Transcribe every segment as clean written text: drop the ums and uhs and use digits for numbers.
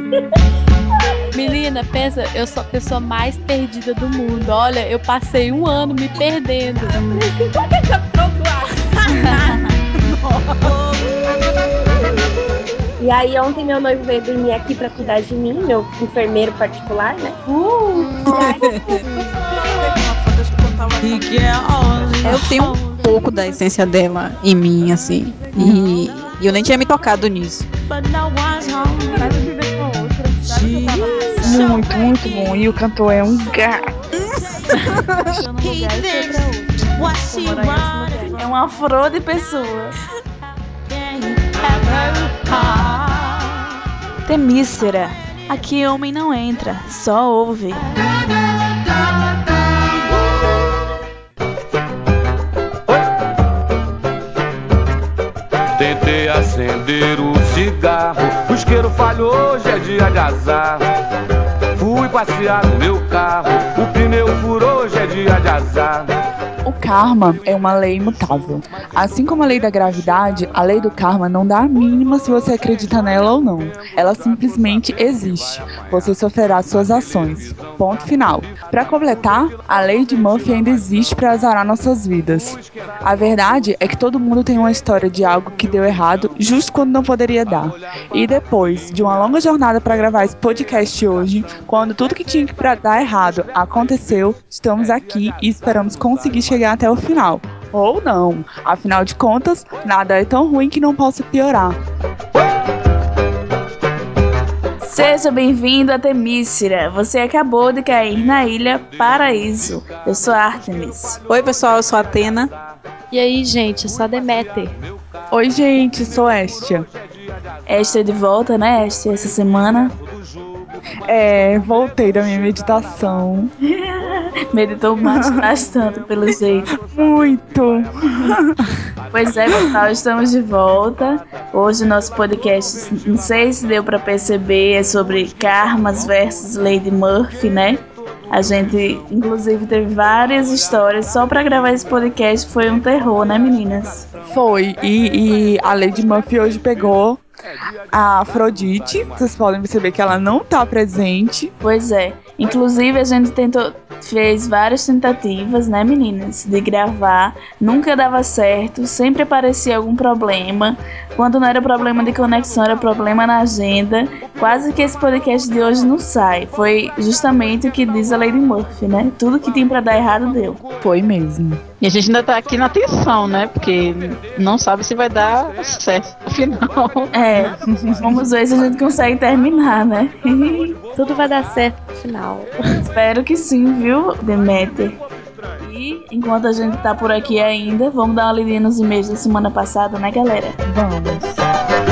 Menina, pensa, eu sou a pessoa mais perdida do mundo. Olha, eu passei um ano me perdendo. E aí ontem meu noivo veio dormir aqui pra cuidar de mim, meu enfermeiro particular, né? Eu tenho um pouco da essência dela em mim, assim. E eu nem tinha me tocado nisso. Muito bom. E o cantor é um gato. É uma flor de pessoa. Temícera. Aqui homem não entra, só ouve. Tentei acender o cigarro, o isqueiro falhou, hoje é dia de azar. Fui passear no meu carro, o pneu furou, hoje é dia de azar. O karma é uma lei imutável. Assim como a lei da gravidade, a lei do karma não dá a mínima se você acredita nela ou não. Ela simplesmente existe. Você sofrerá suas ações. Ponto final. Para completar, a lei de Murphy ainda existe para azarar nossas vidas. A verdade é que todo mundo tem uma história de algo que deu errado justo quando não poderia dar. E depois de uma longa jornada para gravar esse podcast hoje, quando tudo que tinha que dar errado aconteceu, estamos aqui e esperamos conseguir chegar até o final. Ou não. Afinal de contas, nada é tão ruim que não possa piorar. Seja bem-vindo a Temícera. Você acabou de cair na ilha Paraíso. Eu sou a Artemis. Oi, pessoal, eu sou a Atena. E aí, gente, eu sou a Deméter. Oi, gente, sou Estia. Estia de volta, né, Estia, essa semana? Voltei da minha meditação. Meditou bastante, pelo jeito. Muito! Pois é, pessoal, estamos de volta. Hoje o nosso podcast, não sei se deu pra perceber, é sobre karmas versus Lady Murphy, né? A gente, inclusive, teve várias histórias. Só pra gravar esse podcast foi um terror, né, meninas? Foi, e a Lady Murphy hoje pegou a Afrodite. Vocês podem perceber que ela não tá presente. Pois é. Inclusive, a gente fez várias tentativas, né, meninas, de gravar. Nunca dava certo, sempre aparecia algum problema. Quando não era problema de conexão, era problema na agenda. Quase que esse podcast de hoje não sai. Foi justamente o que diz a Lady Murphy, né? Tudo que tinha pra dar errado deu. Foi mesmo. E a gente ainda tá aqui na tensão, né? Porque não sabe se vai dar certo no final. Vamos ver se a gente consegue terminar, né? Tudo vai dar certo no final. Espero que sim, viu, Deméter? E enquanto a gente tá por aqui ainda, vamos dar uma lidinha nos e-mails da semana passada, né, galera? Vamos.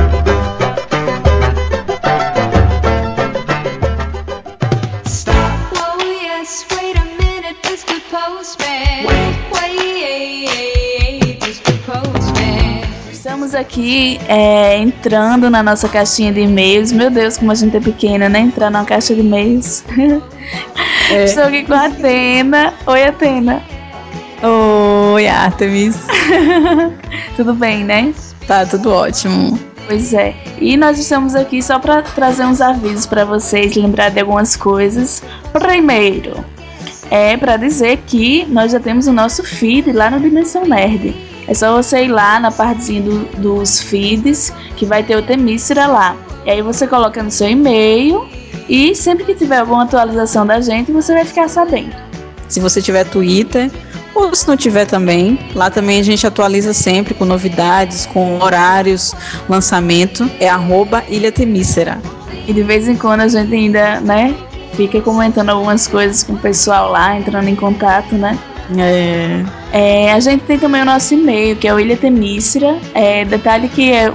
Estamos aqui entrando na nossa caixinha de e-mails. Meu Deus, como a gente é pequena, né? Entrar numa caixa de e-mails. Estou aqui com a Atena. Oi, Atena. Oi, Artemis. Tudo bem, né? Tá tudo ótimo. Pois é. E nós estamos aqui só para trazer uns avisos para vocês, lembrar de algumas coisas. Primeiro, para dizer que nós já temos o nosso feed lá no Dimensão Nerd. É só você ir lá na partezinha dos feeds, que vai ter o Temícera lá. E aí você coloca no seu e-mail e sempre que tiver alguma atualização da gente, você vai ficar sabendo. Se você tiver Twitter, ou se não tiver também, lá também a gente atualiza sempre com novidades, com horários, lançamento, é @ilhatemícera. E de vez em quando a gente ainda, né, fica comentando algumas coisas com o pessoal lá, entrando em contato, né? A gente tem também o nosso e-mail, que é o ilhatemícera. Detalhe que é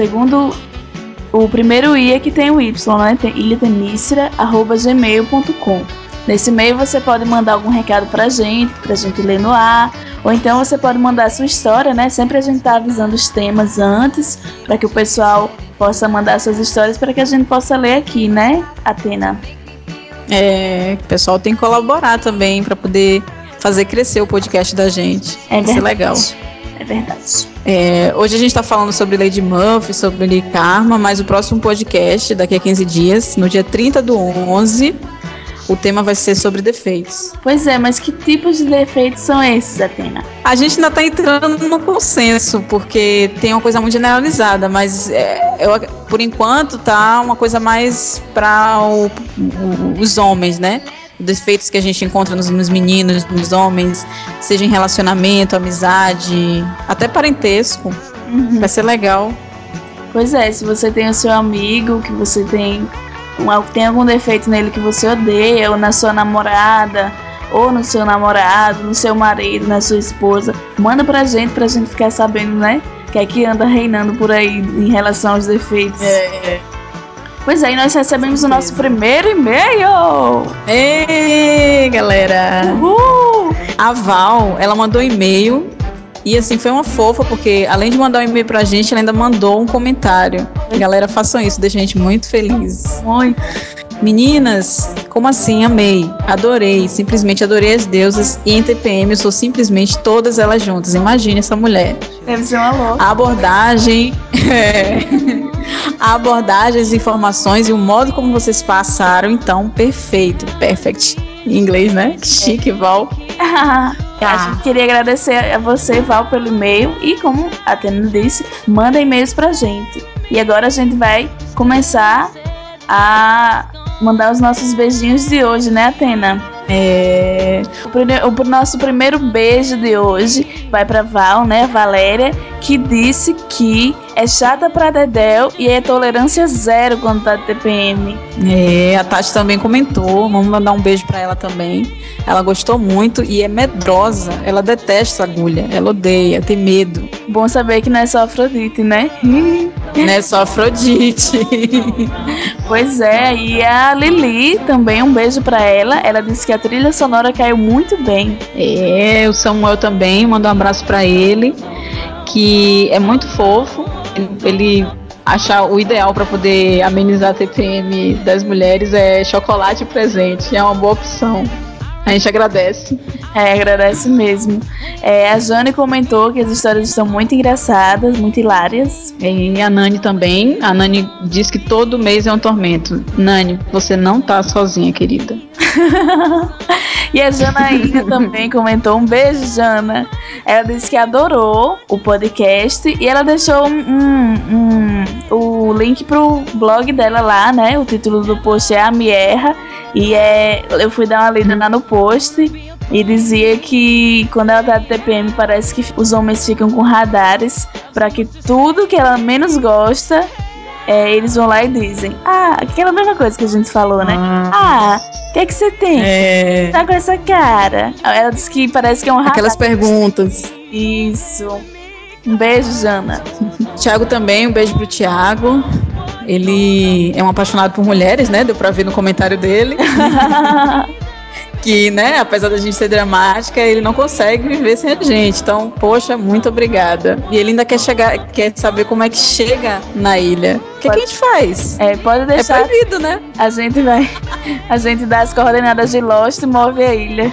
o primeiro I é que tem o Y, né? Tem ilhatemícera@gmail.com. Nesse e-mail você pode mandar algum recado pra gente ler no ar, ou então você pode mandar a sua história, né? Sempre a gente tá avisando os temas antes, para que o pessoal possa mandar suas histórias para que a gente possa ler aqui, né, Atena? O pessoal tem que colaborar também para poder fazer crescer o podcast da gente. É Isso é legal. É verdade. Hoje a gente está falando sobre Lady Murphy, sobre karma, mas o próximo podcast, daqui a 15 dias, no dia 30/11, o tema vai ser sobre defeitos. Pois é, mas que tipos de defeitos são esses, Atena? A gente ainda está entrando no consenso, porque tem uma coisa muito generalizada, mas por enquanto tá uma coisa mais para os homens, né? Defeitos que a gente encontra nos meninos, nos homens, seja em relacionamento, amizade, até parentesco. Vai ser legal. Pois é, se você tem o seu amigo, que você tem algum defeito nele que você odeia, ou na sua namorada, ou no seu namorado, no seu marido, na sua esposa, manda pra gente ficar sabendo, né? O que é que anda reinando por aí em relação aos defeitos. Pois é, e nós recebemos o nosso primeiro e-mail! Ei, galera! Uhul! A Val, ela mandou e-mail e assim, foi uma fofa, porque além de mandar um e-mail pra gente, ela ainda mandou um comentário. Galera, façam isso, deixa a gente muito feliz. Muito. Meninas, como assim? Amei, adorei, simplesmente adorei as deusas e em TPM eu sou simplesmente todas elas juntas. Imagine essa mulher. Deve ser uma louca. A abordagem, as informações e o modo como vocês passaram, então, perfeito, perfect. Em inglês, né? Que chique, Val. A gente queria agradecer a você, Val, pelo e-mail e, como a Atena disse, manda e-mails pra gente. E agora a gente vai começar a mandar os nossos beijinhos de hoje, né, Atena? O nosso primeiro beijo de hoje vai pra Val, né, Valéria, que disse que é chata pra dedéu e é tolerância zero quando tá de TPM. A Tati também comentou, vamos mandar um beijo pra ela também. Ela gostou muito e é medrosa, ela detesta agulha, ela odeia, tem medo. Bom saber que não é só Afrodite, né? Não é só Afrodite. Pois é, e a Lili também, um beijo pra ela. Ela disse que a trilha sonora caiu muito bem. O Samuel também mandou um abraço pra ele, que é muito fofo. Ele acha o ideal para poder amenizar a TPM das mulheres é chocolate presente, é uma boa opção. A gente agradece. Agradece mesmo. A Jane comentou que as histórias estão muito engraçadas, muito hilárias. E a Nani também. A Nani diz que todo mês é um tormento. Nani, você não tá sozinha, querida. E a Janaína também comentou. Um beijo, Jana. Ela disse que adorou o podcast e ela deixou o link pro blog dela lá, né? O título do post é A Mierra. E eu fui dar uma lida lá no post e dizia que quando ela tá de TPM parece que os homens ficam com radares para que tudo que ela menos gosta, eles vão lá e dizem: aquela mesma coisa que a gente falou, né? O que é que você tem? Tá com essa cara? Ela disse que parece que é um radar. Aquelas perguntas. Isso. Um beijo, Jana. Thiago também, um beijo pro Thiago. Ele é um apaixonado por mulheres, né? Deu pra ver no comentário dele. Que, né, apesar da gente ser dramática, ele não consegue viver sem a gente. Então, poxa, muito obrigada. E ele ainda quer saber como é que chega na ilha. O que a gente faz? Pode deixar. É proibido, né? A gente dá as coordenadas de Lost e move a ilha.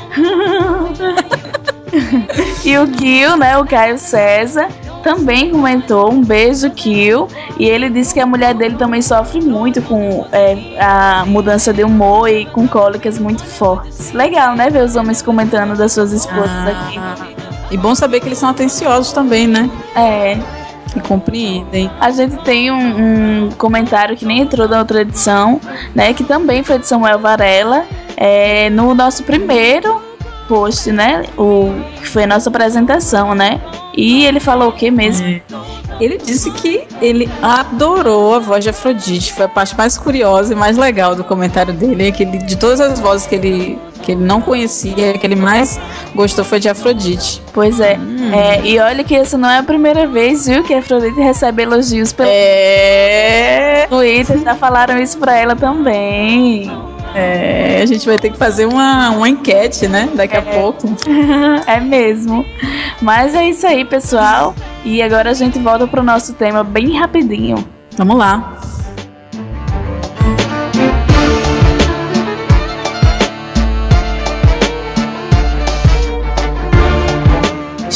E o Gil, né, o Caio César, também comentou. Um beijo, Gil. E ele disse que a mulher dele também sofre muito com a mudança de humor e com cólicas muito fortes. Legal, né, ver os homens comentando das suas esposas aqui. E bom saber que eles são atenciosos também, né? Que compreendem. A gente tem um comentário que nem entrou na outra edição, né, que também foi de Samuel Varela, no nosso primeiro post, né, que foi a nossa apresentação, né, e ele falou o que mesmo? Ele disse que ele adorou a voz de Afrodite, foi a parte mais curiosa e mais legal do comentário dele, que de todas as vozes que ele não conhecia, que ele mais gostou foi de Afrodite. Pois é. E olha que essa não é a primeira vez, viu, que a Afrodite recebe elogios pelo Twitter, já falaram isso pra ela também. A gente vai ter que fazer uma enquete, né? Daqui a pouco. É mesmo. Mas é isso aí, pessoal. E agora a gente volta pro nosso tema bem rapidinho. Vamos lá.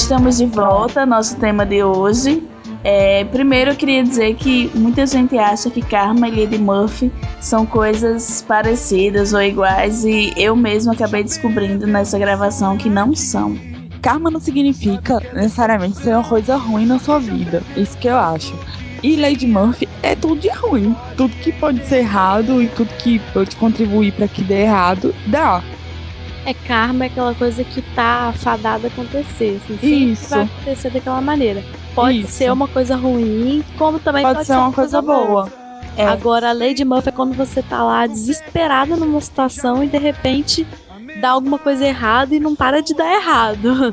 estamos de volta, nosso tema de hoje. Primeiro eu queria dizer que muita gente acha que karma e Lady Murphy são coisas parecidas ou iguais, e eu mesma acabei descobrindo nessa gravação que não são. Karma não significa necessariamente ser uma coisa ruim na sua vida. Isso que eu acho. E Lady Murphy é tudo de ruim. Tudo que pode ser errado e tudo que pode contribuir para que dê errado, dá. Karma é aquela coisa que tá fadada a acontecer. Assim, sempre Isso. vai acontecer daquela maneira. Pode Isso. ser uma coisa ruim, como também Pode ser uma coisa boa. Agora, a Lady Murphy é quando você tá lá desesperada numa situação e de repente dá alguma coisa errada e não para de dar errado.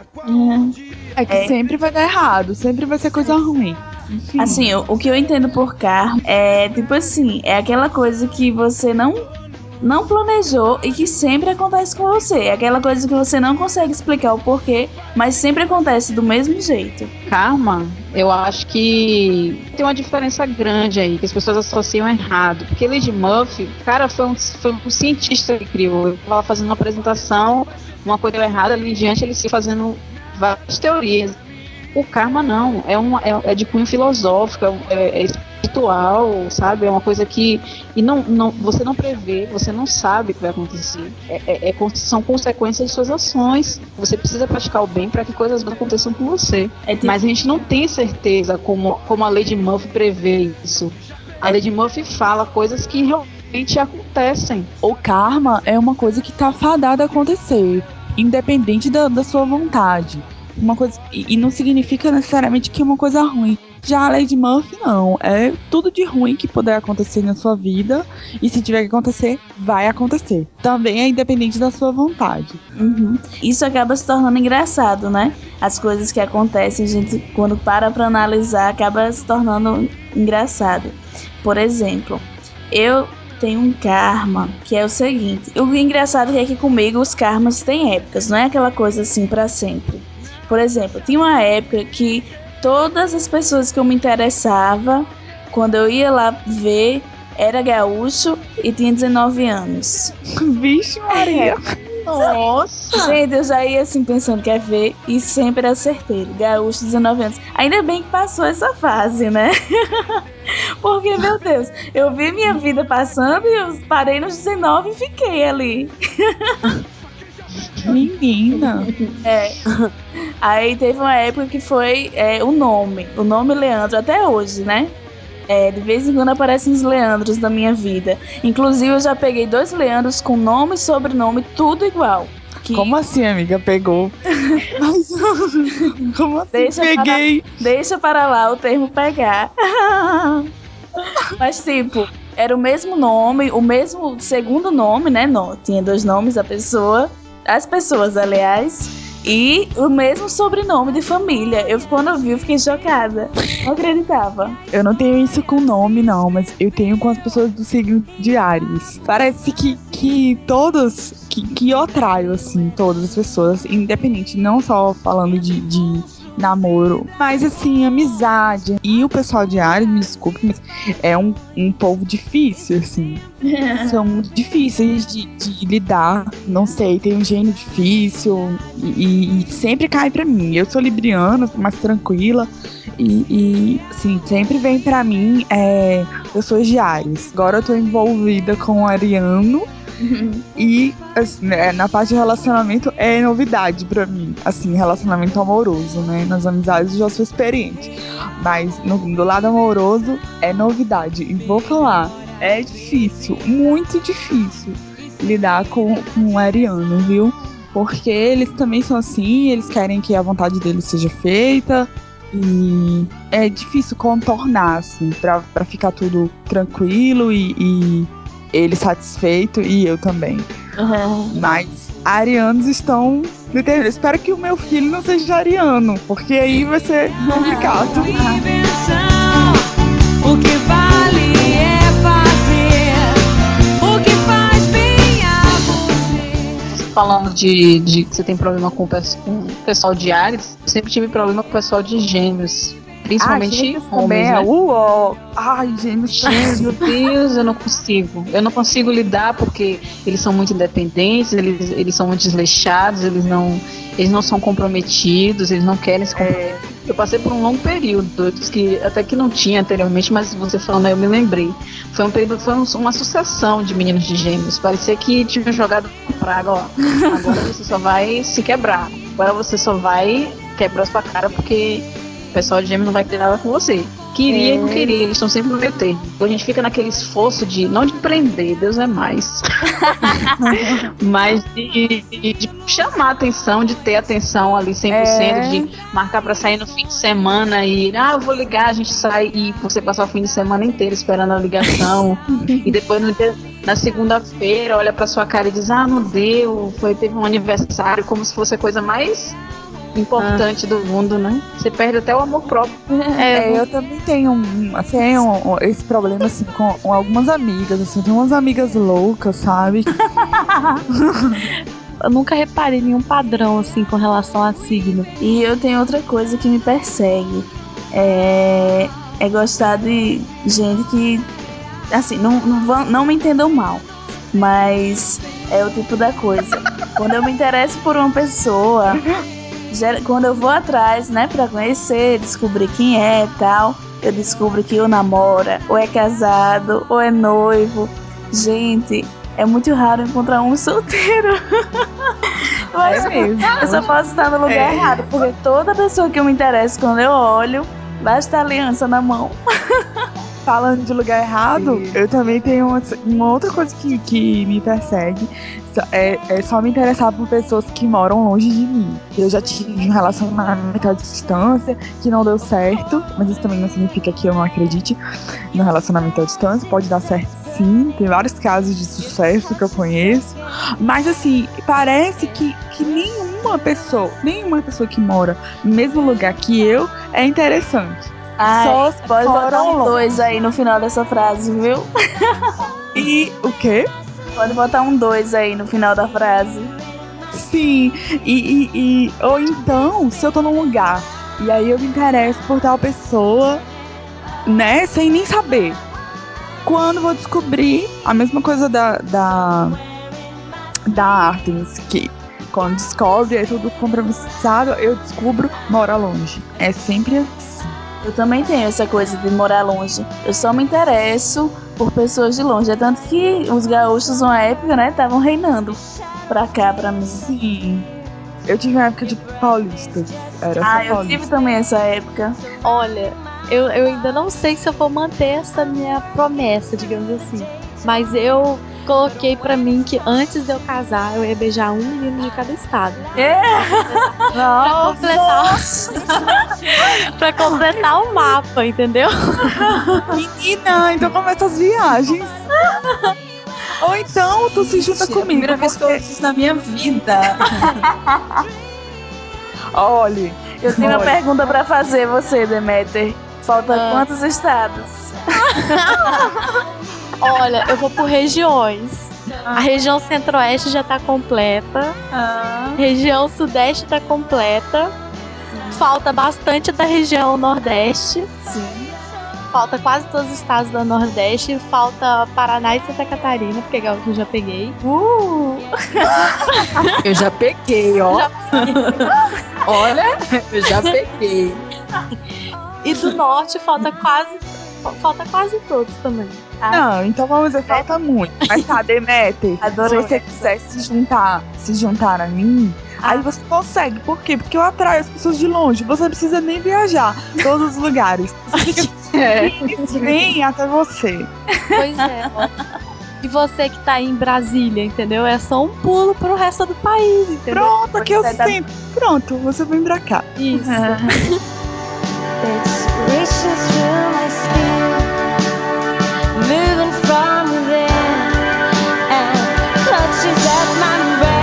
É que sempre vai dar errado, sempre vai ser coisa ruim. Enfim. Assim, o que eu entendo por karma é tipo assim, é aquela coisa que você não planejou e que sempre acontece com você. É aquela coisa que você não consegue explicar o porquê, mas sempre acontece do mesmo jeito. Karma, eu acho que tem uma diferença grande aí, que as pessoas associam errado. Porque Lady Murphy, cara, foi um cientista que criou. Eu tava fazendo uma apresentação, uma coisa deu errada, ali em diante ele se fazendo várias teorias. O karma não, é de cunho filosófico, é espiritual, sabe? É uma coisa que você não prevê, você não sabe o que vai acontecer. São consequências de suas ações. Você precisa praticar o bem para que coisas boas aconteçam com você. Mas a gente não tem certeza como a Lady Murphy prevê isso. A Lady Murphy fala coisas que realmente acontecem. O karma é uma coisa que tá fadada a acontecer, independente da sua vontade. Uma coisa, e não significa necessariamente que é uma coisa ruim. Já a Lady Murphy não, é tudo de ruim que puder acontecer na sua vida, e se tiver que acontecer, vai acontecer. Também é independente da sua vontade. Isso acaba se tornando engraçado, né? As coisas que acontecem, a gente, quando para pra analisar, acaba se tornando engraçado. Por exemplo, eu tenho um karma que é o seguinte: o engraçado é que comigo os karmas têm épocas, não é aquela coisa assim pra sempre. Por exemplo, tinha uma época que todas as pessoas que eu me interessava, quando eu ia lá ver, era gaúcho e tinha 19 anos. Vixe, Maria! Nossa! Gente, eu já ia assim pensando, quer ver? E sempre acertei. Gaúcho, 19 anos. Ainda bem que passou essa fase, né? Porque, meu Deus, eu vi minha vida passando e eu parei nos 19 e fiquei ali. Menina! Aí teve uma época que foi o nome Leandro, até hoje, né? De vez em quando aparecem os Leandros na minha vida. Inclusive, eu já peguei 2 Leandros com nome e sobrenome, tudo igual. Como assim, amiga? Pegou? Mas, como assim? Deixa para lá o termo pegar. Mas, tipo, era o mesmo nome, o mesmo segundo nome, né? Não, tinha 2 nomes a pessoa, as pessoas, aliás, e o mesmo sobrenome de família. Quando eu vi, eu fiquei chocada. Não acreditava. Eu não tenho isso com nome, não, mas eu tenho com as pessoas do signo de Áries. Parece que todos, que eu atraio, assim, todas as pessoas, independente, não só falando de namoro, mas assim, amizade. E o pessoal de Áries, me desculpe, mas é um povo difícil, assim. São muito difíceis de lidar. Não sei, tem um gênio difícil e sempre cai pra mim. Eu sou libriana, sou mais tranquila. Assim, sempre vem pra mim pessoas de Áries. Agora eu tô envolvida com o Ariano. E assim, na parte de relacionamento é novidade pra mim. Assim, relacionamento amoroso, né? Nas amizades eu já sou experiente. Mas do lado amoroso é novidade. E vou falar, é difícil, muito difícil lidar com o Ariano, viu? Porque eles também são assim, eles querem que a vontade deles seja feita. E é difícil contornar, assim, pra ficar tudo tranquilo e ele satisfeito e eu também. Mas arianos estão determinados. Espero que o meu filho não seja ariano, porque aí vai ser complicado. O que vale é fazer o que faz bem a você. Falando de que você tem problema com o pessoal de Áries, eu sempre tive problema com o pessoal de Gêmeos. Principalmente homens, né? Ai, gêmeos. Meu Deus, eu não consigo. Eu não consigo lidar porque eles são muito independentes, eles são muito desleixados, eles não são comprometidos, eles não querem se comprometer. Eu passei por um longo período, que até que não tinha anteriormente, mas você falando aí eu me lembrei. Foi um período, uma sucessão de meninos de gêmeos. Parecia que tinha jogado uma praga, ó. Agora você só vai se quebrar. Agora você só vai quebrar sua cara porque o pessoal de gêmeos não vai querer nada com você. Queria e não queria, eles estão sempre no meio termo. A gente fica naquele esforço de, não de prender, Deus é mais, mas de chamar atenção, de ter atenção ali 100%, de marcar pra sair no fim de semana e, eu vou ligar, a gente sai e você passar o fim de semana inteiro esperando a ligação e depois na segunda-feira olha pra sua cara e diz, não deu, teve um aniversário, como se fosse a coisa mais importante do mundo, né? Você perde até o amor próprio. Eu também tenho esse problema assim com algumas amigas, assim, tem umas amigas loucas, sabe? Eu nunca reparei nenhum padrão assim com relação a signo. E eu tenho outra coisa que me persegue. É gostar de gente que, assim, não me entendam mal, mas é o tipo da coisa. Quando eu me interesso por uma pessoa, quando eu vou atrás, né, pra conhecer, descobrir quem é e tal, eu descubro que ou namora, ou é casado, ou é noivo. Gente, é muito raro encontrar um solteiro. Mas mesmo. eu só posso estar no lugar errado, porque toda pessoa que eu me interesso, quando eu olho, basta a aliança na mão. Falando de lugar errado, eu também tenho uma outra coisa que me persegue. É só me interessar por pessoas que moram longe de mim. Eu já tive um relacionamento à distância que não deu certo, mas isso também não significa que eu não acredite no relacionamento à distância. Pode dar certo sim, tem vários casos de sucesso que eu conheço. Mas assim, parece que nenhuma pessoa que mora no mesmo lugar que eu é interessante. Só pode botar moram um 2 aí no final dessa frase, viu? E o quê? Pode botar um 2 aí no final da frase. Sim, ou então, se eu tô num lugar e aí eu me interesso por tal pessoa, né, sem nem saber. Quando vou descobrir a mesma coisa da Artemis, que quando descobre é tudo compromissado, eu descubro mora longe. É sempre assim. Eu também tenho essa coisa de morar longe. Eu só me interesso por pessoas de longe. É tanto que os gaúchos, uma época, né, estavam reinando pra cá, pra mim. Sim. Eu tive uma época de paulista. Era só eu paulista. tive também essa época. Olha, eu ainda não sei se eu vou manter essa minha promessa, digamos assim. Mas eu coloquei pra mim que antes de eu casar, eu ia beijar um menino de cada estado. Pra completar o mapa, entendeu? Menina, então começa as viagens. Ou então tu se junta comigo. É a primeira vez que eu ouço isso na minha vida. Olha, eu tenho uma pergunta pra fazer você, Deméter. Falta quantos estados? Olha, eu vou por regiões. A região centro-oeste já tá completa. Região sudeste tá completa. Falta bastante da região nordeste. Sim. Falta quase todos os estados do nordeste. Falta Paraná e Santa Catarina, porque eu já peguei. Eu já peguei, ó. Olha, eu já peguei. E do norte falta quase todos também. Não, então vamos dizer, falta muito. Mas tá, Deméter, Adorei. se você quiser se juntar a mim, aí você consegue. Por quê? Porque eu atraio as pessoas de longe. Você não precisa nem viajar todos os lugares. Eles vêm até você. Pois é. E você que tá aí em Brasília, entendeu? É só um pulo pro resto do país, entendeu? Pronto, aqui eu sinto. Pronto, você vem pra cá. Isso. It's reaching through my skin, moving from within, and clutches at my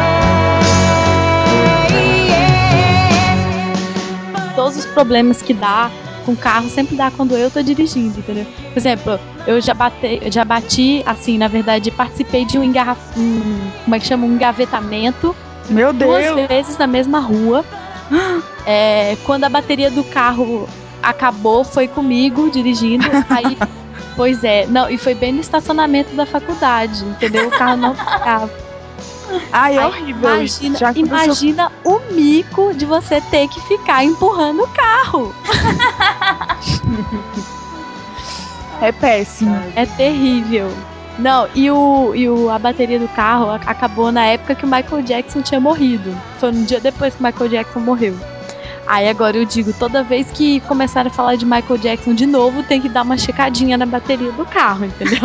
brain. Todos os problemas que dá com carro sempre dá quando eu tô dirigindo, entendeu? Por exemplo, eu já bati, assim, na verdade, participei de um como é que chama? Um engavetamento. Meu Deus! 2 vezes na mesma rua. Quando a bateria do carro acabou, foi comigo dirigindo. Aí, pois é, não, e foi bem no estacionamento da faculdade, entendeu? O carro não ficava. Ai, é Aí, horrível isso. Já aconteceu. imagina o mico de você ter que ficar empurrando o carro. É péssimo. É terrível. Não, a bateria do carro acabou na época que o Michael Jackson tinha morrido. Foi um dia depois que o Michael Jackson morreu. Aí agora eu digo, toda vez que começar a falar de Michael Jackson de novo, tem que dar uma checadinha na bateria do carro, entendeu?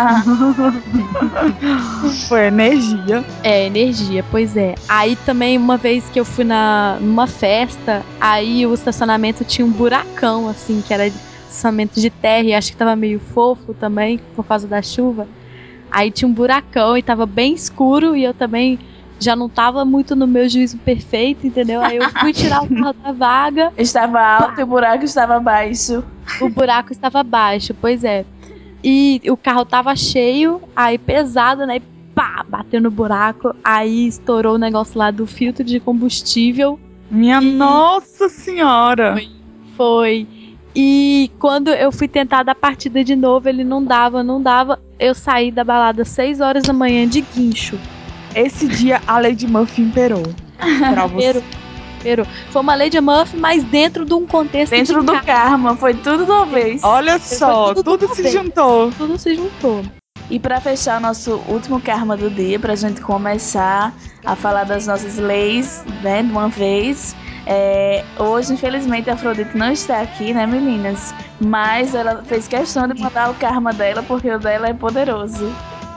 Foi energia. É, energia, pois é. Aí também, uma vez que eu fui numa festa, aí o estacionamento tinha um buracão, assim, que era estacionamento de terra, e acho que tava meio fofo também, por causa da chuva. Aí tinha um buracão e tava bem escuro, e eu também já não tava muito no meu juízo perfeito, entendeu? Aí eu fui tirar o carro da vaga. Estava alto e o buraco estava baixo. O buraco estava baixo, pois é. E o carro tava cheio, aí pesado, né? E pá, bateu no buraco, aí estourou o negócio lá do filtro de combustível. Minha Nossa Senhora! Foi. E quando eu fui tentar dar partida de novo, ele não dava. Eu saí da balada 6 horas da manhã de guincho. Esse dia a Lady Murphy imperou. Pra você. Imperou. Foi uma Lady Murphy, mas dentro de um contexto Dentro de do karma, foi tudo de uma vez. Olha só, tudo se juntou. Tudo se juntou. E para fechar o nosso último karma do dia, pra gente começar a falar das nossas leis, né, de uma vez. Hoje, infelizmente, a Afrodite não está aqui, né, meninas? Mas ela fez questão de mandar o karma dela, porque o dela é poderoso.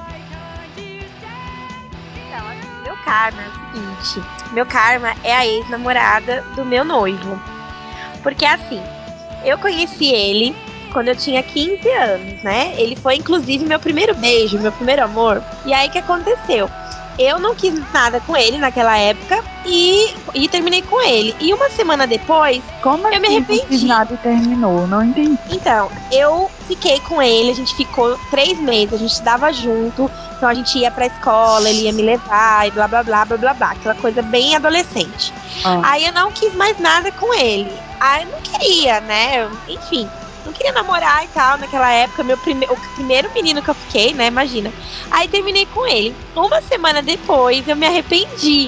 Então, meu karma é o seguinte: meu karma é a ex-namorada do meu noivo. Porque assim, eu conheci ele quando eu tinha 15 anos, né? Ele foi, inclusive, meu primeiro beijo, meu primeiro amor. E aí, o que aconteceu? Eu não quis nada com ele naquela época e terminei com ele. E uma semana depois, Como eu me assim não quis arrependi. nada e terminou? Não entendi. Então, eu fiquei com ele, a gente ficou 3 meses, a gente estudava junto, então a gente ia pra escola, ele ia me levar e blá blá blá blá blá blá, aquela coisa bem adolescente. Aí eu não quis mais nada com ele. Aí eu não queria, né? Enfim, não queria namorar e tal naquela época, o primeiro menino que eu fiquei, né? Imagina. Aí terminei com ele. Uma semana depois eu me arrependi.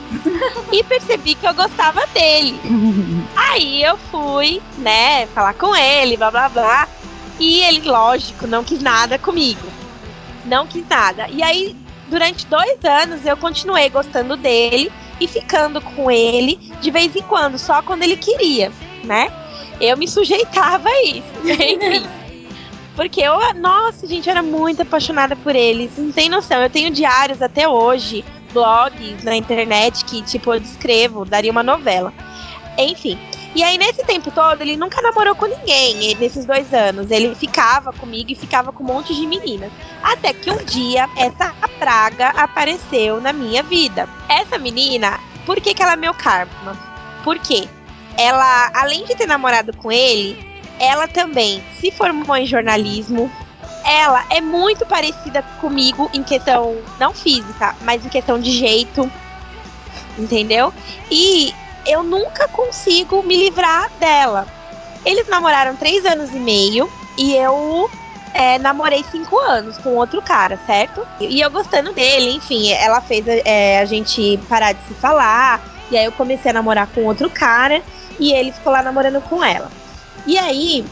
E percebi que eu gostava dele. Aí eu fui, né, falar com ele, blá blá blá. E ele, lógico, não quis nada comigo. Não quis nada. E aí, durante 2 anos, eu continuei gostando dele e ficando com ele de vez em quando, só quando ele queria, né? Eu me sujeitava a isso. Enfim. Porque nossa, gente, eu era muito apaixonada por ele. Vocês não tem noção. Eu tenho diários até hoje, blogs na internet que, tipo, eu descrevo, daria uma novela. Enfim. E aí, nesse tempo todo, ele nunca namorou com ninguém. Nesses 2 anos. Ele ficava comigo e ficava com um monte de meninas. Até que um dia, essa praga apareceu na minha vida. Essa menina, por que ela é meu karma? Por quê? Ela, além de ter namorado com ele, ela também se formou em jornalismo. Ela é muito parecida comigo em questão, não física, mas em questão de jeito. Entendeu? E eu nunca consigo me livrar dela. Eles namoraram 3 anos e meio e eu namorei 5 anos com outro cara, certo? E eu gostando dele, enfim, ela fez a gente parar de se falar. E aí eu comecei a namorar com outro cara e ele ficou lá namorando com ela. E aí,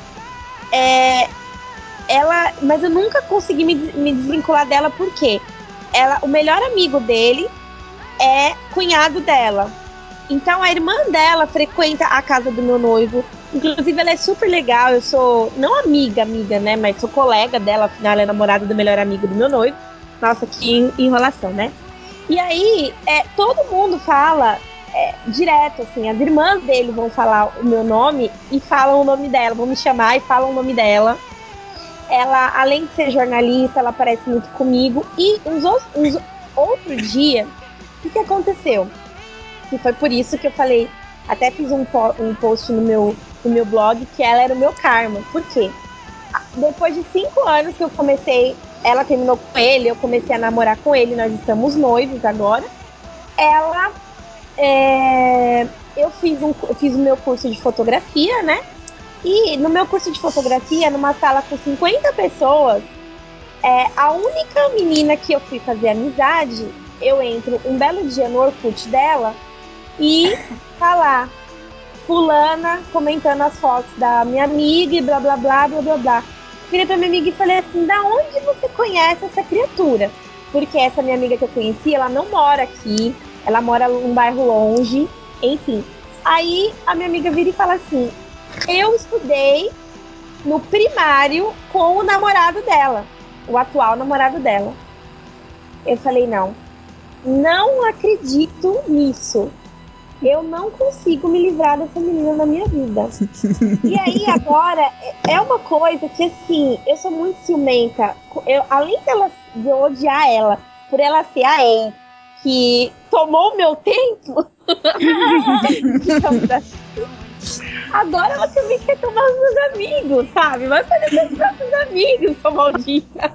mas eu nunca consegui me desvincular dela porque o melhor amigo dele é cunhado dela. Então a irmã dela frequenta a casa do meu noivo. Inclusive ela é super legal. Eu sou, não amiga, né? Mas sou colega dela, afinal ela é namorada do melhor amigo do meu noivo. Nossa, que enrolação, né? E aí, todo mundo fala direto, assim, as irmãs dele vão falar o meu nome e falam o nome dela, vão me chamar e falam o nome dela. Ela, além de ser jornalista, ela parece muito comigo. E outro dia, o que aconteceu? E foi por isso que eu falei, até fiz um post no meu blog, que ela era o meu karma. Por quê? Depois de 5 anos que eu comecei, ela terminou com ele, eu comecei a namorar com ele, nós estamos noivos agora. Eu fiz o meu curso de fotografia, né? E no meu curso de fotografia, numa sala com 50 pessoas, a única menina que eu fui fazer amizade eu entro um belo dia no Orkut dela e tá lá, fulana comentando as fotos da minha amiga e blá blá blá blá blá blá. Virei pra minha amiga e falei assim, da onde você conhece essa criatura? Porque essa minha amiga que eu conheci, ela não mora aqui, ela mora num bairro longe, enfim. Aí a minha amiga vira e fala assim, eu estudei no primário com o namorado dela, o atual namorado dela. Eu falei, não acredito nisso. Eu não consigo me livrar dessa menina na minha vida. E aí, agora, é uma coisa que, assim, eu sou muito ciumenta. Além de eu odiar ela, por ela ser a ex, que tomou o meu tempo, digamos assim, agora ela também quer tomar os meus amigos, sabe? Vai fazer seus próprios amigos, sua maldita.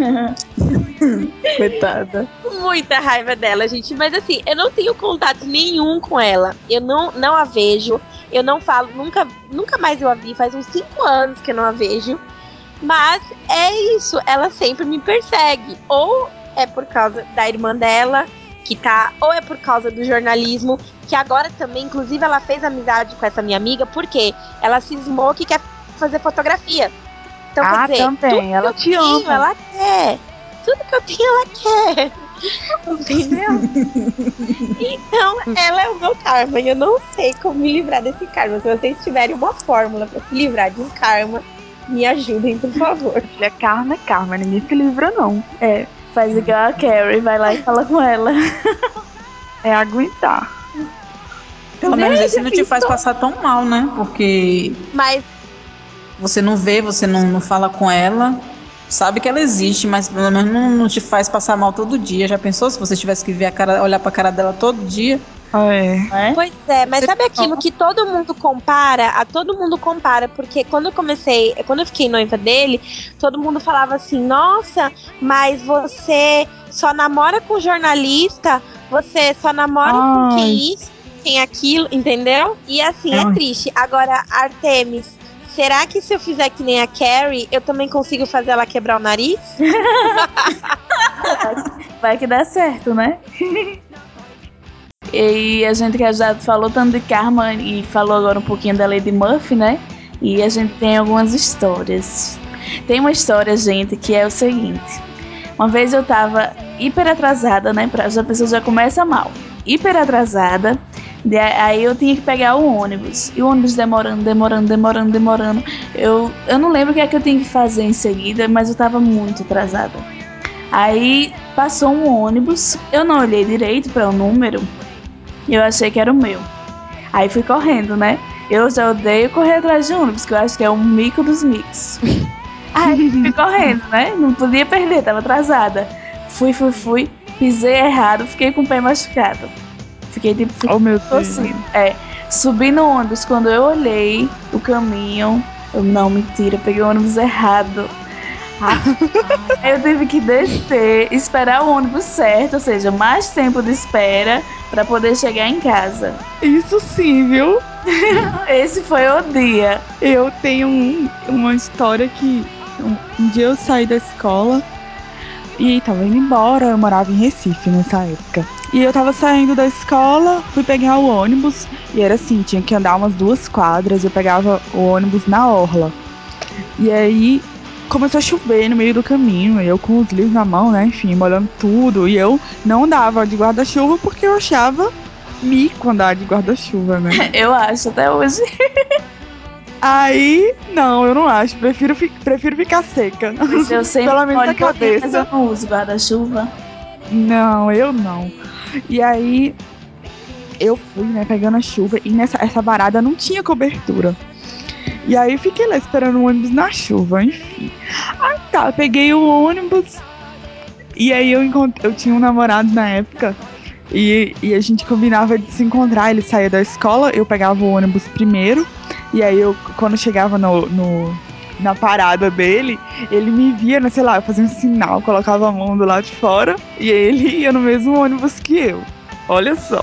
Coitada. Muita raiva dela, gente. Mas assim, eu não tenho contato nenhum com ela. Eu não a vejo. Eu não falo, nunca mais eu a vi. Faz uns 5 anos que eu não a vejo. Mas é isso, ela sempre me persegue. Ou é por causa da irmã dela, que tá. Ou é por causa do jornalismo, que agora também, inclusive, ela fez amizade com essa minha amiga, porque ela cismou que quer fazer fotografia. Então, quer dizer, também, ela te ama. Ela quer. Tudo que eu tenho, ela quer. Entendeu? Então, ela é o meu karma. E eu não sei como me livrar desse karma. Se vocês tiverem uma fórmula pra se livrar de um karma, me ajudem, por favor. Olha, karma é karma, ninguém se livra, não. Faz igual a Carrie, vai lá e fala com ela. É aguentar. Pelo menos esse não te faz passar tão mal, né? Porque Mas você não vê, você não fala com ela, sabe que ela existe, mas pelo menos não te faz passar mal todo dia. Já pensou se você tivesse que ver a cara, olhar pra cara dela todo dia? É. Pois é, mas sabe aquilo que todo mundo compara? Todo mundo compara, porque quando eu fiquei noiva dele, todo mundo falava assim, nossa, mas você só namora com jornalista, você só namora com quem isso, quem aquilo, entendeu? E assim, é triste. Agora, Artemis, será que se eu fizer que nem a Carrie, eu também consigo fazer ela quebrar o nariz? Vai que dá certo, né? E a gente que já falou tanto de karma e falou agora um pouquinho da Lady Murphy, né? E a gente tem algumas histórias. Tem uma história, gente, que é o seguinte. Uma vez eu tava hiper atrasada, né? A pessoa já começa mal. Hiper atrasada. Aí eu tinha que pegar o ônibus. E o ônibus demorando. Eu não lembro o que é que eu tinha que fazer em seguida, mas eu tava muito atrasada. Aí passou um ônibus. Eu não olhei direito para o número. Eu achei que era o meu. Aí fui correndo, né? Eu já odeio correr atrás de ônibus, que eu acho que é um mico dos micos. Aí fui correndo, né? Não podia perder, tava atrasada. Fui, pisei errado, fiquei com o pé machucado. Fiquei tipo, Oh, meu Deus. assim. Subi no ônibus, quando eu olhei o caminho, não, mentira, peguei o ônibus errado. Aí eu tive que descer, esperar o ônibus certo, ou seja, mais tempo de espera pra poder chegar em casa. Isso sim, viu? Esse foi o dia. Eu tenho uma história que um dia eu saí da escola e tava indo embora. Eu morava em Recife nessa época. E eu tava saindo da escola, fui pegar o ônibus e era assim, tinha que andar umas 2 quadras. Eu pegava o ônibus na orla. E aí começou a chover no meio do caminho, eu com os livros na mão, né? Enfim, molhando tudo. E eu não andava de guarda-chuva porque eu achava mico andar de guarda-chuva, né? Eu acho até hoje. Aí, não, eu não acho. Prefiro ficar seca. Pois eu sempre Pelo menos molho na todinho, mas eu cabeça. não uso guarda-chuva. Não, eu não. E aí, eu fui, né, pegando a chuva. E essa varada não tinha cobertura. E aí, fiquei lá esperando o ônibus na chuva, enfim. Aí tá, peguei o ônibus. E aí, eu tinha um namorado na época. E a gente combinava de se encontrar. Ele saía da escola, eu pegava o ônibus primeiro. E aí, quando chegava na parada dele, ele me via, né, sei lá, eu fazia um sinal, colocava a mão do lado de fora. E ele ia no mesmo ônibus que eu. Olha só.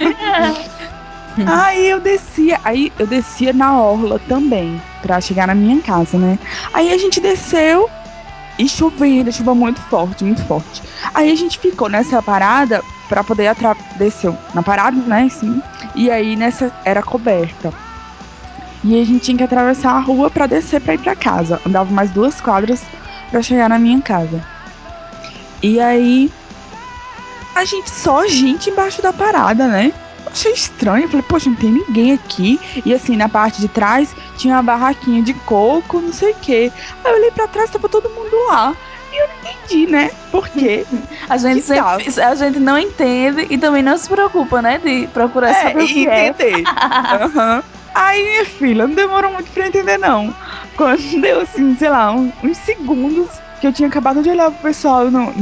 Aí eu descia na orla também, pra chegar na minha casa, né? Aí a gente desceu. E chovendo, chuva muito forte, muito forte. Aí a gente ficou nessa parada pra poder descer na parada, né, assim. E aí nessa era coberta. E a gente tinha que atravessar a rua pra descer pra ir pra casa. Andava mais 2 quadras pra chegar na minha casa. E aí só gente embaixo da parada, né? Eu achei estranho, eu falei, poxa, não tem ninguém aqui. E assim, na parte de trás tinha uma barraquinha de coco, não sei o quê. Aí eu olhei pra trás, tava todo mundo lá. E eu não entendi, né? Por quê? A gente não entende e também não se preocupa, né? De procurar saber o que entender. Uhum. Aí, minha filha, não demorou muito pra entender, não. Quando deu, assim, sei lá, uns segundos que eu tinha acabado de olhar pro pessoal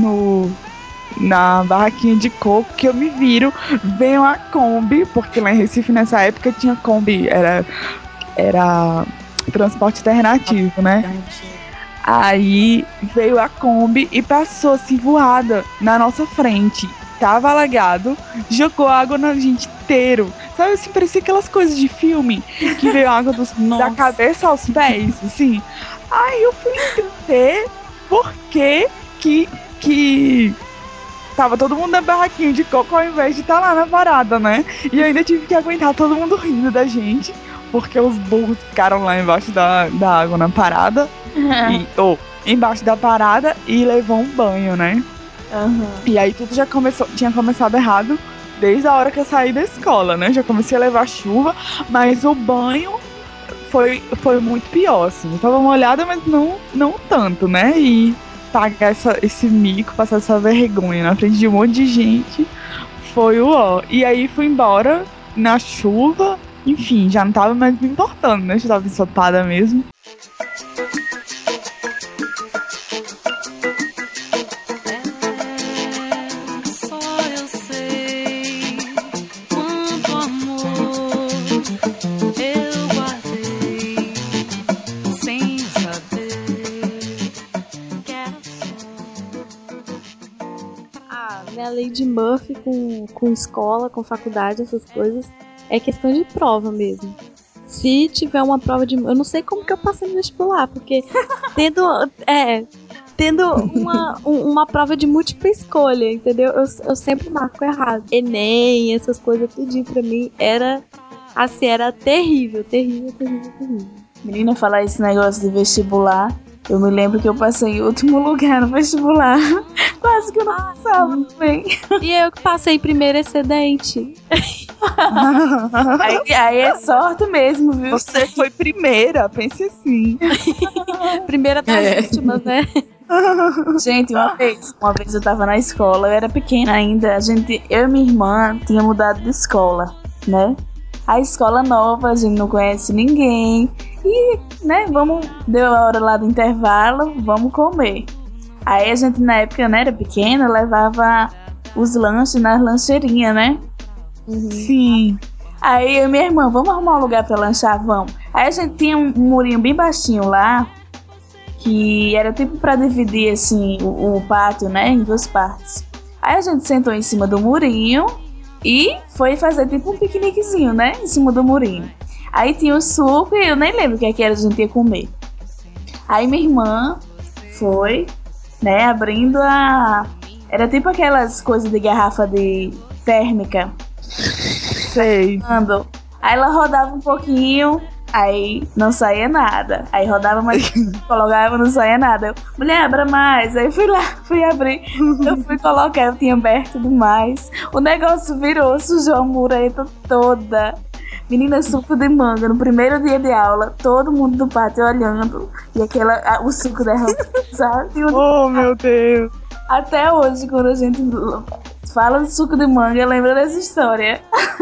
na barraquinha de coco, que eu me viro, veio a Kombi, porque lá em Recife nessa época tinha Kombi, era transporte alternativo, né? Aí veio a Kombi e passou assim voada na nossa frente. Tava alagado, jogou água na gente inteiro. Sabe assim, parecia aquelas coisas de filme que veio água da cabeça aos pés, assim. Aí eu fui entender por que tava todo mundo na barraquinha de coco ao invés de estar lá na parada, né? E eu ainda tive que aguentar todo mundo rindo da gente, porque os burros ficaram lá embaixo da água na parada. Embaixo da parada e levou um banho, né? Uhum. E aí tudo tinha começado errado desde a hora que eu saí da escola, né? Já comecei a levar chuva, mas o banho foi muito pior, assim. Eu tava molhada, mas não tanto, né? E pagar esse mico, passar essa vergonha na frente de um monte de gente foi o ó. E aí fui embora na chuva, enfim, já não tava mais me importando, né? Já tava ensopada mesmo. A lei de Murphy com escola, com faculdade, essas coisas, é questão de prova mesmo. Se tiver uma prova de... Eu não sei como que eu passei no vestibular, porque tendo uma prova de múltipla escolha, entendeu? Eu sempre marco errado. Enem, essas coisas, tudo pra mim era assim, era terrível. Menina, falar esse negócio de vestibular, eu me lembro que eu passei em último lugar no vestibular. Quase que eu não passava bem. E eu que passei primeiro excedente. aí é sorte mesmo, viu? Você foi primeira, pense assim. Primeira das últimas, né? Gente, uma vez eu tava na escola, eu era pequena ainda, eu e minha irmã tinha mudado de escola, né? A escola nova, a gente não conhece ninguém. E, né, deu a hora lá do intervalo, vamos comer. Aí a gente, na época, né, era pequena, levava os lanches nas lancheirinhas, né? Uhum. Sim. Aí eu e minha irmã, vamos arrumar um lugar pra lanchar? Vamos. Aí a gente tinha um murinho bem baixinho lá, que era tipo pra dividir, assim, o pátio, né, em 2 partes. Aí a gente sentou em cima do murinho e foi fazer tipo um piqueniquezinho, né, em cima do murinho. Aí tinha o suco e eu nem lembro o que era a gente ia comer. Aí minha irmã foi, né, abrindo era tipo aquelas coisas de garrafa de térmica. Sei. Aí ela rodava um pouquinho, aí não saía nada. Aí rodava mais, colocava, não saía nada. Eu, mulher, abra mais. Aí fui abrir. Eu fui colocar, eu tinha aberto demais. O negócio virou, sujou a mureta toda. Menina, suco de manga, no primeiro dia de aula, todo mundo do pátio olhando. E o suco derramado, sabe? Oh, meu Deus. Até hoje, quando a gente fala de suco de manga, eu lembro dessa história.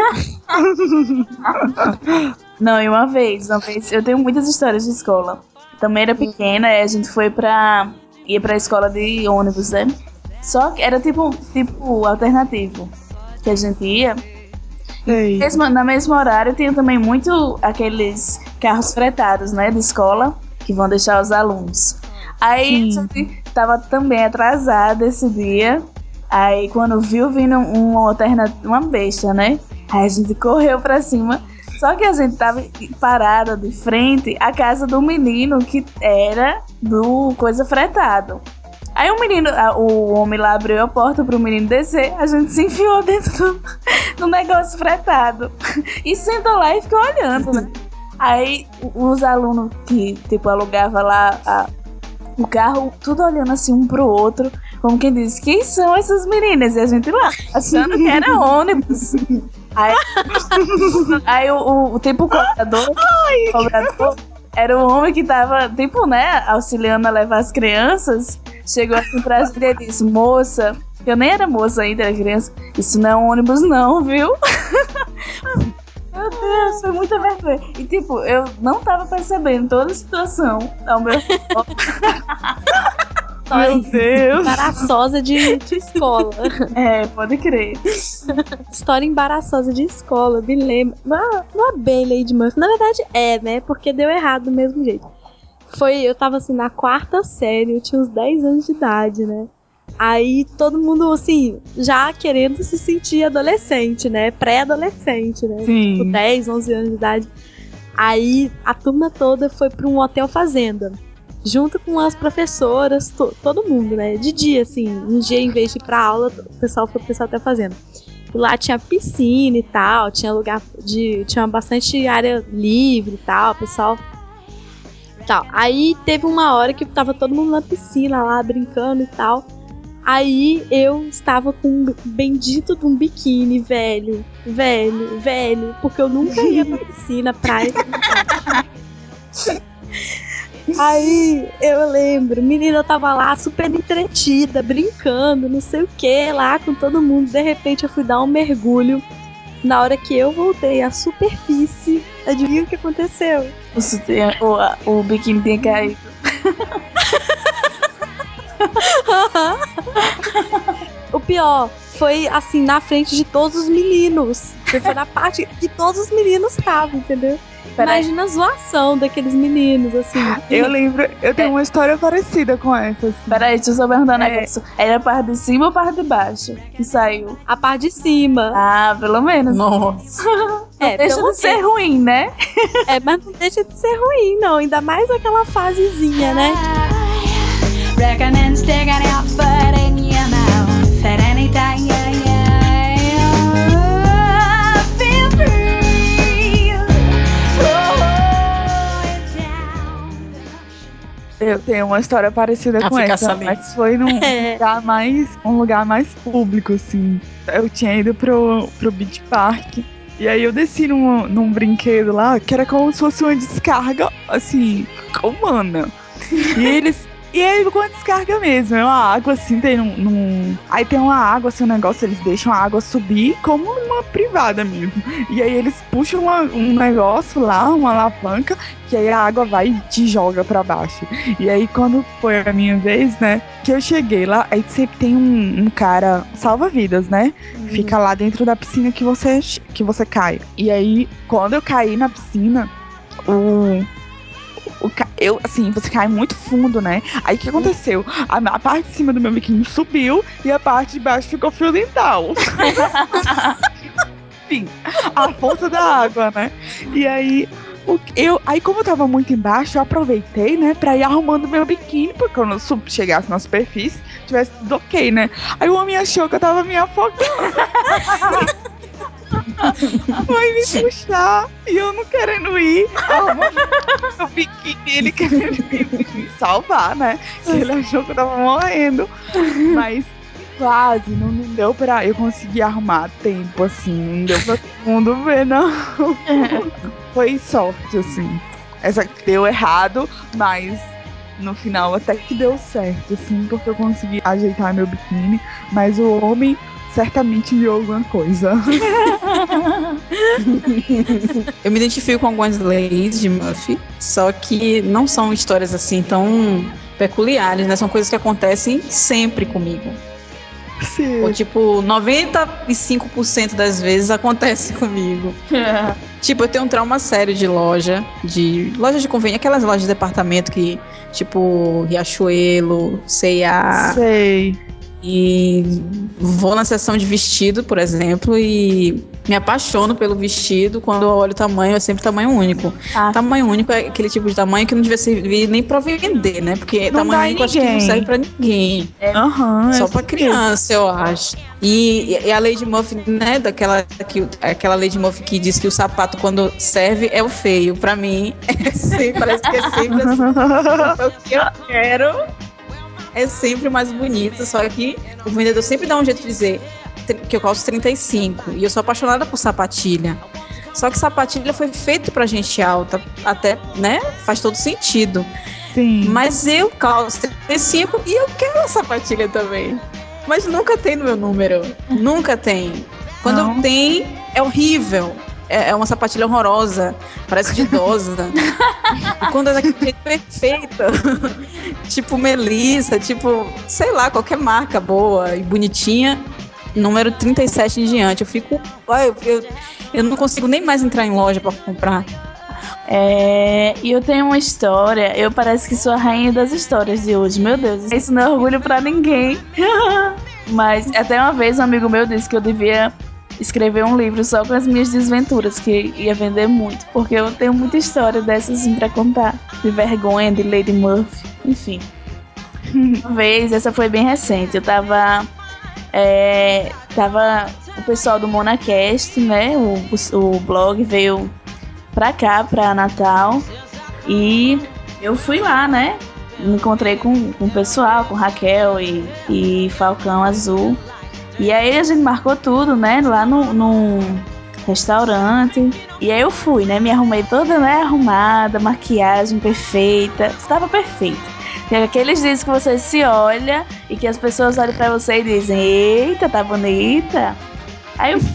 Não, e uma vez, eu tenho muitas histórias de escola. Também era pequena, e a gente ia pra escola de ônibus, né? Só que era tipo alternativo que a gente ia. Na mesma horário tinha também muito aqueles carros fretados, né, de escola, que vão deixar os alunos. Aí a gente tava também atrasada esse dia. Aí quando viu vindo uma besta, né? Aí a gente correu pra cima. Só que a gente tava parada de frente à casa do menino que era do coisa fretado. Aí o homem lá abriu a porta pro menino descer, a gente se enfiou dentro do negócio fretado. E sentou lá e ficou olhando, né? Aí os alunos que, tipo, alugavam lá o carro, tudo olhando assim um pro outro, como quem diz, quem são essas meninas? E a gente lá, achando que era ônibus. Aí o tipo cobrador era o homem que tava, tipo, né, auxiliando a levar as crianças. Chegou assim pra gente e disse: moça, eu nem era moça ainda, era criança, isso não é um ônibus não, viu? Meu Deus, foi muita vergonha. E tipo, eu não tava percebendo toda a situação ao meu redor. Meu Deus. Embaraçosa de escola. É, pode crer. História embaraçosa de escola, me lembro. Não é bem Lady Murphy. Na verdade é, né? Porque deu errado do mesmo jeito. Eu tava assim na 4ª série, eu tinha uns 10 anos de idade, né? Aí todo mundo, assim, já querendo se sentir adolescente, né? Pré-adolescente, né? Sim. Tipo, 10, 11 anos de idade. Aí a turma toda foi pra um hotel fazenda. Junto com as professoras, todo mundo, né? De dia, assim, um dia em vez de ir pra aula, o pessoal foi pro hotel fazenda. E lá tinha piscina e tal, tinha bastante área livre e tal, pessoal. Tal. Aí teve uma hora que tava todo mundo na piscina lá, brincando e tal. Aí eu estava com um bendito de um biquíni, velho, porque eu nunca ia pra piscina, praia. Aí eu lembro, menina, eu tava lá super entretida, brincando, não sei o que, lá com todo mundo. De repente eu fui dar um mergulho. Na hora que eu voltei à superfície, adivinha o que aconteceu? O biquíni tinha caído. O pior foi assim, na frente de todos os meninos. Foi na parte que todos os meninos estavam, entendeu? Imagina a zoação daqueles meninos, assim. Eu lembro, eu tenho uma história parecida com essa. Assim. Peraí, deixa eu só perguntar um negócio. Era a parte de cima ou a parte de baixo que saiu? A parte de cima. Ah, pelo menos. Nossa. Não deixa de ser ruim, né? Mas não deixa de ser ruim, não. Ainda mais aquela fasezinha, né? Recommend sticking your foot in your mouth at any time, feel free. Eu tenho uma história parecida com essa, mas foi num lugar mais público, assim. Eu tinha ido pro Beach Park. E aí eu desci num brinquedo lá, que era como se fosse uma descarga, assim, humana. E aí, com a descarga mesmo, é uma água assim, aí tem uma água, assim, um negócio, eles deixam a água subir como uma privada mesmo. E aí eles puxam um negócio lá, uma alavanca, que aí a água vai e te joga pra baixo. E aí, quando foi a minha vez, né, que eu cheguei lá, aí sempre tem um cara, salva-vidas, né? Fica lá dentro da piscina que você cai. E aí, quando eu caí na piscina, você cai muito fundo, né? Aí o que aconteceu? A parte de cima do meu biquíni subiu e a parte de baixo ficou fio dental. Enfim, a força da água, né? E aí, como eu tava muito embaixo, eu aproveitei, né, pra ir arrumando meu biquíni, porque quando eu chegasse na superfície, tivesse tudo ok, né? Aí o homem achou que eu tava me afogando. Vai me puxar e eu não querendo ir. O biquíni, ele querendo me salvar, né? Que ele achou que eu tava morrendo. Mas quase, não deu pra eu conseguir arrumar tempo, assim. Não deu pra todo mundo ver, não. Foi sorte, assim. Essa deu errado, mas no final até que deu certo, assim, porque eu consegui ajeitar meu biquíni. Mas o homem certamente viu alguma coisa. Eu me identifico com algumas leis de Murphy, só que não são histórias assim tão peculiares, né? São coisas que acontecem sempre comigo. Sim. Ou tipo, 95% das vezes acontece comigo. Tipo, eu tenho um trauma sério de loja de convênio, aquelas lojas de departamento que, tipo, Riachuelo, C&A. Sei. E vou na seção de vestido, por exemplo, e me apaixono pelo vestido. Quando eu olho o tamanho, é sempre tamanho único. Tamanho único é aquele tipo de tamanho que não devia servir nem pra vender, né? Porque Não tamanho dá em único eu acho que não ninguém. serve pra ninguém. Só pra criança, eu acho. E a Lady Muff, né? Aquela Lady Muff que diz que o sapato, quando serve, é o feio. Pra mim, parece que é sempre assim. O que eu quero é sempre mais bonito, só que o vendedor sempre dá um jeito de dizer que eu calço 35 e eu sou apaixonada por sapatilha. Só que sapatilha foi feito pra gente alta, até, né? Faz todo sentido. Sim. Mas eu calço 35 e eu quero a sapatilha também. Mas nunca tem no meu número. Nunca tem. Quando tem, é horrível. É uma sapatilha horrorosa. Parece de idosa. E quando é daquele jeito perfeita, tipo Melissa, tipo, sei lá, qualquer marca boa e bonitinha, número 37 em diante. Eu fico. Eu não consigo nem mais entrar em loja pra comprar. E eu tenho uma história. Eu parece que sou a rainha das histórias de hoje. Meu Deus, isso não é orgulho pra ninguém. Mas até uma vez um amigo meu disse que eu devia escrever um livro só com as minhas desventuras, que ia vender muito, porque eu tenho muita história dessas assim pra contar. De vergonha, de Lady Murphy, enfim. Uma vez, essa foi bem recente, eu tava o pessoal do Monacast, né, o blog veio pra cá, pra Natal, e eu fui lá, né, me encontrei com o pessoal, com Raquel e Falcão Azul. E aí a gente marcou tudo, né, lá no restaurante. E aí eu fui, né, me arrumei toda, né, arrumada, maquiagem perfeita. Estava perfeita. Tem aqueles dias que você se olha e que as pessoas olham pra você e dizem: eita, tá bonita. Aí eu...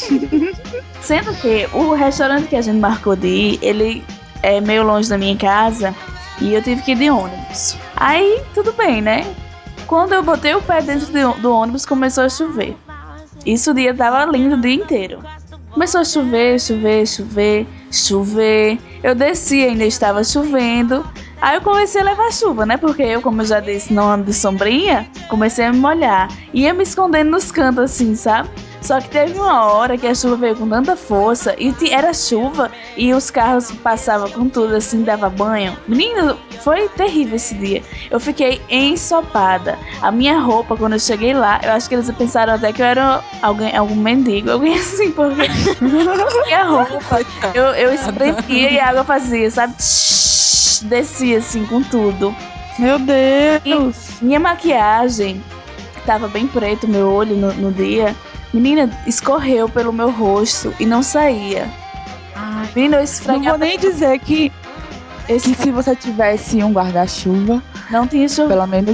Sendo que o restaurante que a gente marcou de ir, ele é meio longe da minha casa e eu tive que ir de ônibus. Aí, tudo bem, né? Quando eu botei o pé dentro do ônibus, começou a chover. Isso o dia tava lindo o dia inteiro. Começou a chover, chover, chover, chover. Eu desci, ainda estava chovendo. Aí eu comecei a levar chuva, né? Porque eu, como eu já disse, não ando de sombrinha, comecei a me molhar. Ia me escondendo nos cantos assim, sabe? Só que teve uma hora que a chuva veio com tanta força e era chuva e os carros passavam com tudo assim, dava banho. Menino, foi terrível esse dia. Eu fiquei ensopada. A minha roupa, quando eu cheguei lá, eu acho que eles pensaram até que eu era algum mendigo, alguém assim, porque minha roupa, eu espremia e a água fazia, sabe? Descia assim com tudo. Meu Deus! E minha maquiagem tava bem preto, meu olho no dia. Menina, escorreu pelo meu rosto e não saía. Menina, eu esfregava. Não vou nem dizer que se você tivesse um guarda-chuva, não tinha chuva. Pelo menos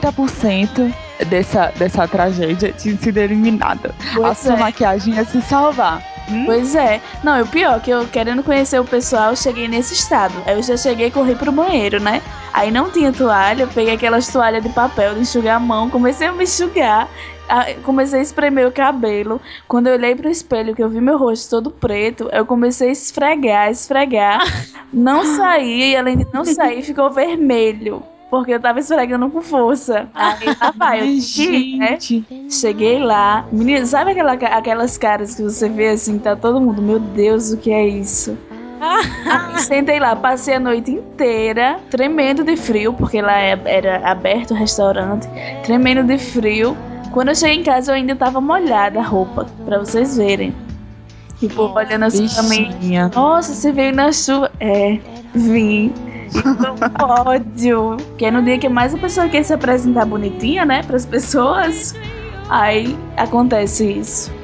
50% dessa tragédia tinha sido eliminada. A sua maquiagem ia se salvar. Pois é. Não, e o pior, que eu querendo conhecer o pessoal, eu cheguei nesse estado. Aí eu já cheguei e corri pro banheiro, né? Aí não tinha toalha, eu peguei aquelas toalhas de papel de enxugar a mão, comecei a me enxugar, comecei a espremer o cabelo. Quando eu olhei pro espelho, que eu vi meu rosto todo preto, eu comecei a esfregar. Não saía, e além de não sair, ficou vermelho. Porque eu tava esfregando com força. Aí lá vai, eu tive, né? Cheguei lá. Menina, sabe aquelas caras que você vê assim, tá todo mundo, meu Deus, o que é isso? Sentei lá, passei a noite inteira, tremendo de frio, porque lá era aberto o restaurante, tremendo de frio. Quando eu cheguei em casa, eu ainda tava molhada a roupa, pra vocês verem. E o povo olhando assim pra mim. Nossa, você veio na chuva. Vim. E com ódio. Que é no dia que mais a pessoa quer se apresentar bonitinha, né? Pras pessoas. Aí acontece isso.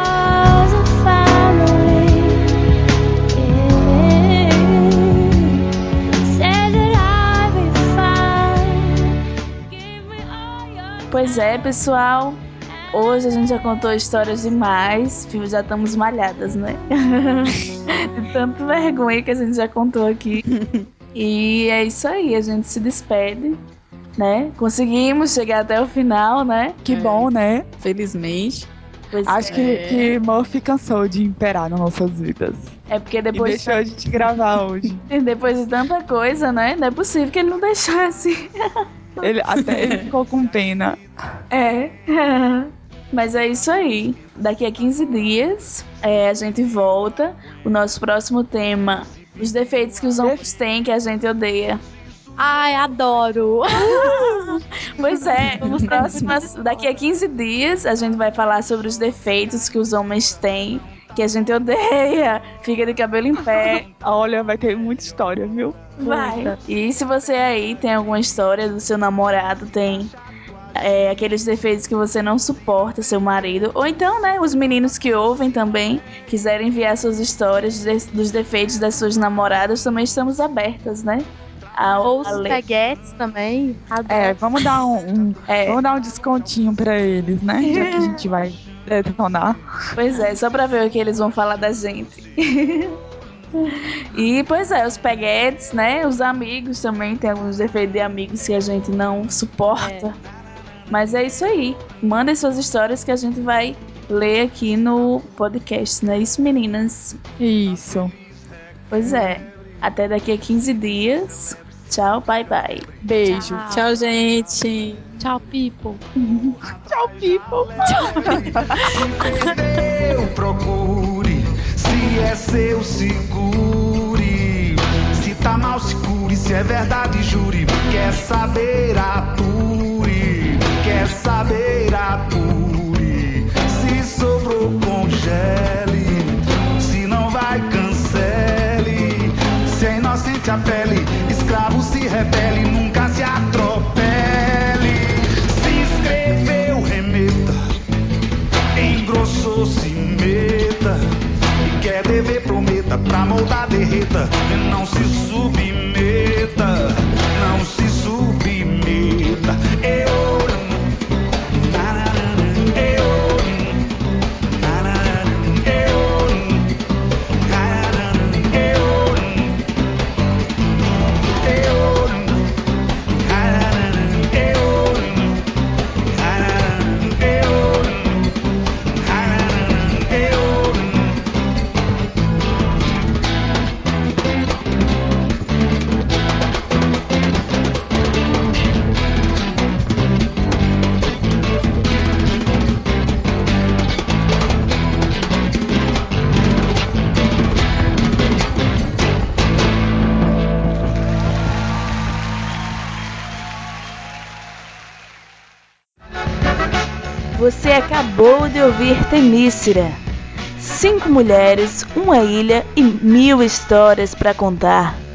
Pois é, pessoal. Hoje a gente já contou histórias demais. Já estamos malhadas, né? De tanta vergonha que a gente já contou aqui. E é isso aí, a gente se despede, né? Conseguimos chegar até o final, né? Que bom, né? Felizmente. Acho que Murphy cansou de imperar nas nossas vidas. É porque depois... E deixou a gente gravar hoje. Depois de tanta coisa, né? Não é possível que ele não deixasse. Ele ficou com pena. É. Mas é isso aí. Daqui a 15 dias a gente volta. O nosso próximo tema: os defeitos que os homens têm que a gente odeia. Ai, adoro! Pois é, daqui a 15 dias a gente vai falar sobre os defeitos que os homens têm que a gente odeia. Fica de cabelo em pé. Olha, vai ter muita história, viu? Vai. E se você aí tem alguma história do seu namorado, tem aqueles defeitos que você não suporta, seu marido, ou então, né, os meninos que ouvem também, quiserem enviar suas histórias dos defeitos das suas namoradas, também estamos abertas, né? Ou os peguetes também. Adoro. Vamos dar um descontinho pra eles, né? Já que a gente vai detonar. Pois é, só pra ver o que eles vão falar da gente. E, pois é, os peguetes, né? Os amigos também, tem alguns defeitos de amigos que a gente não suporta. Mas é isso aí. Mandem suas histórias que a gente vai ler aqui no podcast, não é isso, meninas? Isso. Pois é. Até daqui a 15 dias. Tchau, bye bye. Beijo. Tchau, gente. Tchau, people. Tchau, people. Se perdeu, procure. Se é seu, segure. Se tá mal, se cure. Se é verdade, jure. Quer saber, apure. Quer saber, apure. Se sobrou, congele. Se não vai, cancele. Se é inocente, apele. Escravo se rebele. Nunca se atropele. Se escreveu, remeta. Engrossou, se meta. E quer dever, prometa. Pra moldar, derreta. E não se submeta. Não se submeta. Eu. Você acabou de ouvir Temícera. 5 mulheres, uma ilha e 1000 histórias para contar.